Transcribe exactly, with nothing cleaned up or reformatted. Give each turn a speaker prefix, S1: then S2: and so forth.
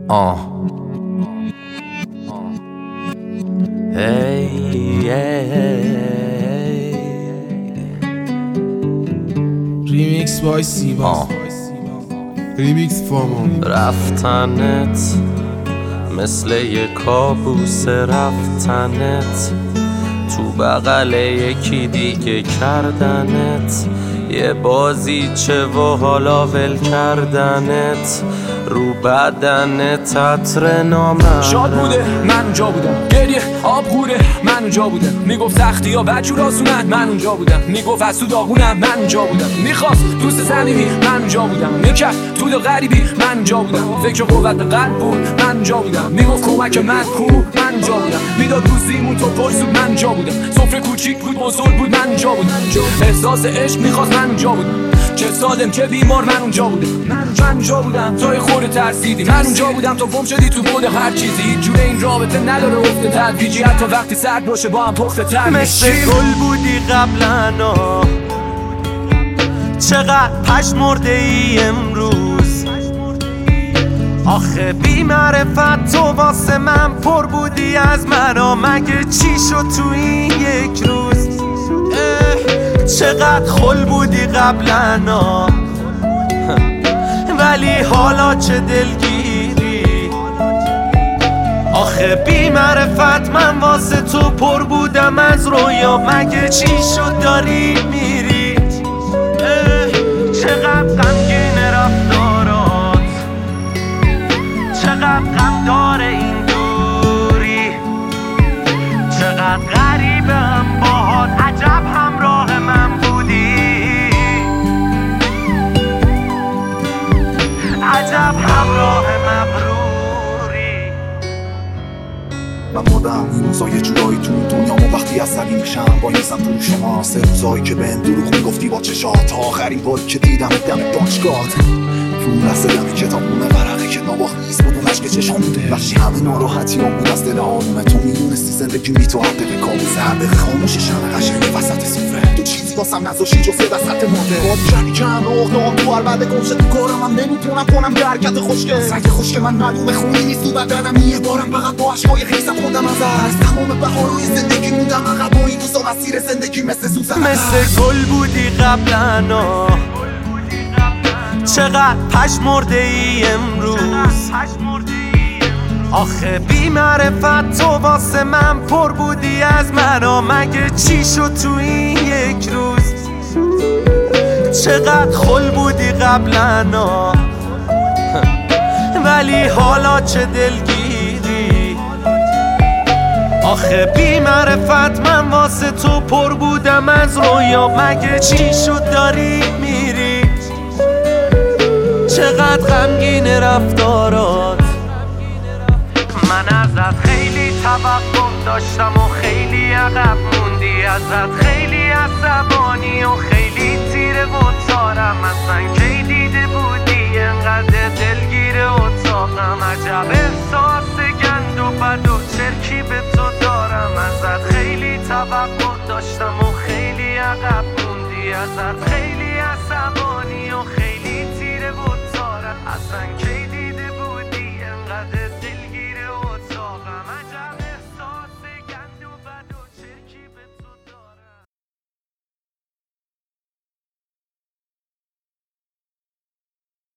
S1: آه هی
S2: ریمیکس بای سیبا، ریمیکس فامان.
S1: رفتنت مثل یه کابوس، رفتنت تو بغل یکی دیگه کردنت، یه بازیچه و حالا ول کردنت، رو بدنت عطر نامرد.
S3: شاد بوده من اونجا بودم، گریه آب غوره من اونجا بودم، میگفت سختی ها بچور آسونن من اونجا بودم، میگفت از تو داغونم من اونجا بودم، میخواست دوست صمیمی من اونجا بودم، میکرد طول غریبی من اونجا بودم، فکر قوت به قلب بود من اونجا بودم، میگفت کمک من کو من اونجا بودم، میداد روزیمون تو پرسود من اونجا بودم، سفره کوچیک بود بزرگ بود من اونجا بودم، احساس عشق میخواست من اونجا بودم، چه سالم چه بیمار من اونجا بودم، من اونجا بودم توی خورده ترسیدی، من اونجا بودم تو گم شدی تو بود هر چیزی، هیچ جوره این رابطه نداره افته تدریجی، حتی وقتی سرد باشه با هم پخته تر
S1: مثل گل بودی قبلنا، چقدر پشمرده ای امروز، آخه بی معرفت تو واسه من پر بودی از منو، مگه چی شد تو این یک روز؟ چقدر خل بودی قبلنا، ولی حالا چه دلگیری، آخه بی معرفت من واسه تو پر بودم از رویا، مگه چی شد داری میری؟ چقدر غمگین رفتارات، چقدر غم داره این دوری، چقدر غریبه هم باهات، عجب همراه من بودی، عجب همراه مبروری.
S4: من مردم این روزا یه جورایی تو دنیامو، وقتی عصبی میشم با نیستم تو شما، سه روزایی که بهم دروغ میگفتی با چشات، تا آخرین باری که دیدم دم دانشگاه، تو اون لحظه دم کتابونه ورقه که نواخ نیست بود اون عشق چشام بوده، بخشی همه ناراحتی هم بود از دل آرومه، تو میدونستی زندگی بی تو هر دقیقه کابوسه، هر دقیقه خاموشه شمع قشنگ وسط سفره، تو چیزی واسم نذاشتی جز وسط مرده، باد کردی که هم اقدام تو هر بعد گمشه تو کارم، هم نمیتونم کنم که حرکت خوشگه سنگ خوشگه، من معلومه خونی نیست تو بدنم، یه بارم فقط با عشقای خیسم خوندم از از تمام بهارای زندگی موندم عقب، با این روزا مسیر زندگی مثل سوزن،
S1: مثل گل بودی قبلنا، چقدر پشمرده ای امروز، آخه بی معرفت تو واسه من پر بودی از منو، مگه چی شد تو این یک روز؟ چقدر خل بودی قبلنا، ولی حالا چه دلگیری، آخه بی معرفت من واسه تو پر بودم از رویا، مگه چی شد داری میری؟ چقدر غمگین رفتارات، من ازت خیلی توقع داشتم و خیلی عقب موندی، ازت خیلی عصبانی و خیلی تیره و تارم، از